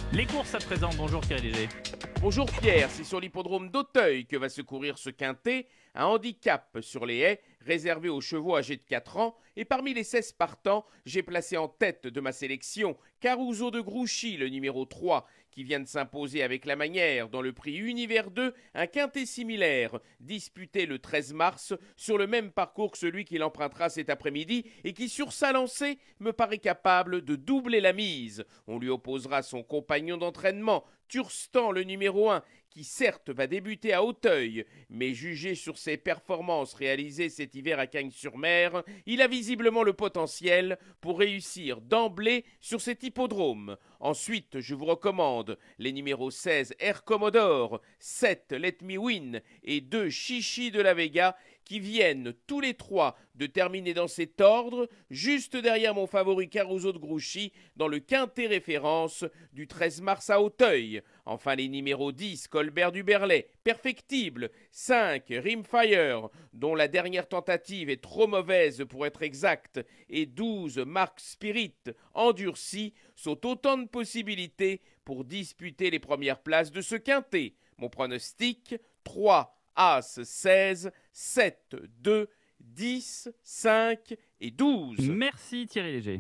Les courses à présent, bonjour Thierry Léger. Bonjour Pierre, c'est sur l'hippodrome d'Auteuil que va se courir ce quintet, un handicap sur les haies réservé aux chevaux âgés de 4 ans, et parmi les 16 partants, j'ai placé en tête de ma sélection Caruso de Grouchy, le numéro 3, qui vient de s'imposer avec la manière dans le prix Univers 2, un quintet similaire, disputé le 13 mars sur le même parcours que celui qu'il empruntera cet après-midi et qui sur sa lancée me paraît capable de doubler la mise. On lui opposera son compagnon d'entraînement, Turstan le numéro 1, qui certes va débuter à Auteuil, mais jugé sur ses performances réalisées cet hiver à Cagnes-sur-Mer, il a visiblement le potentiel pour réussir d'emblée sur cet hippodrome. Ensuite, je vous recommande les numéros 16 Air Commodore, 7 Let Me Win et 2 Chichi de la Vega qui viennent tous les trois de terminer dans cet ordre, juste derrière mon favori Caruso de Grouchy dans le quintet référence du 13 mars à Auteuil. Enfin les numéros 10 Colbert du Berlay, perfectible, 5 Rimfire, dont la dernière tentative est trop mauvaise pour être exacte, et 12 Mark Spirit, endurci, sont autant de possibilités pour disputer les premières places de ce quintet. Mon pronostic, 3 As 16, 7, 2, 10, 5 et 12. Merci Thierry Léger.